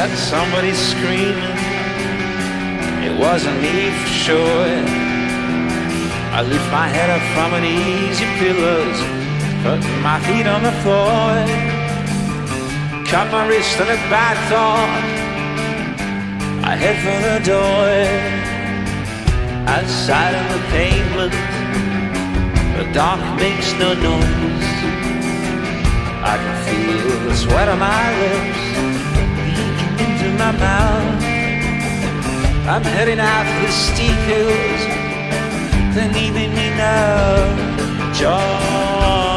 that somebody screaming. It wasn't me for sure. I lift my head up from an easy pillows, put my feet on the floor, caught my wrist on a bad thought. I head for the door. Outside on the pavement, the dark makes no noise. I can feel the sweat on my lips leaking into my mouth. I'm heading out for the steep hills, they're leaving me now, George.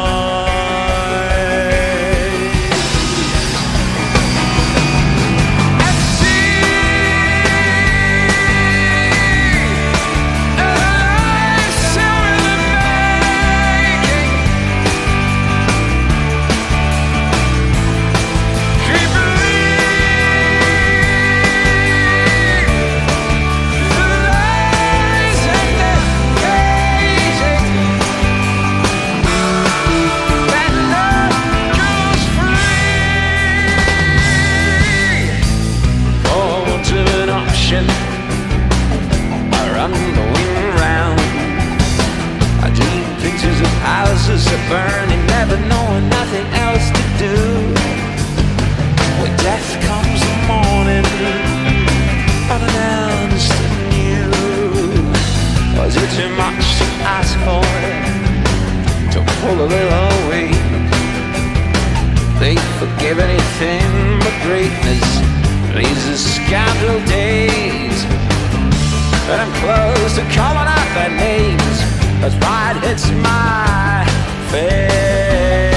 Houses are burning, never knowing nothing else to do. When death comes the morning, unannounced and new. Was it too much to ask for, to pull a little weight? They forgive anything but greatness. These are scandal days, and I'm close to calling out their names as pride hits my face.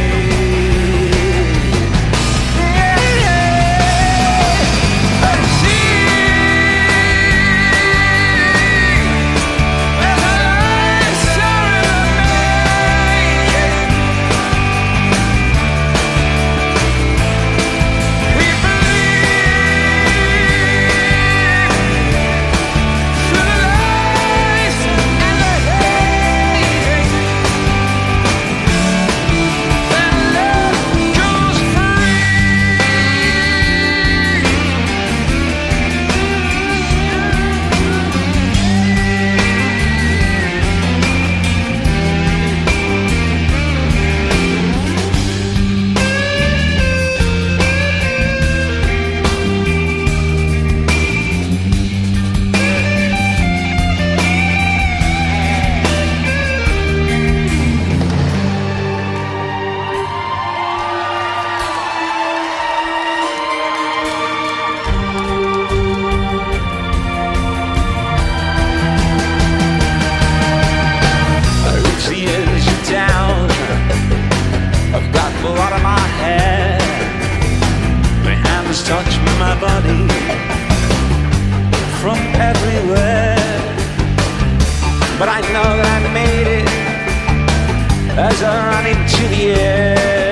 Touch my body from everywhere, but I know that I made it as I run into the air.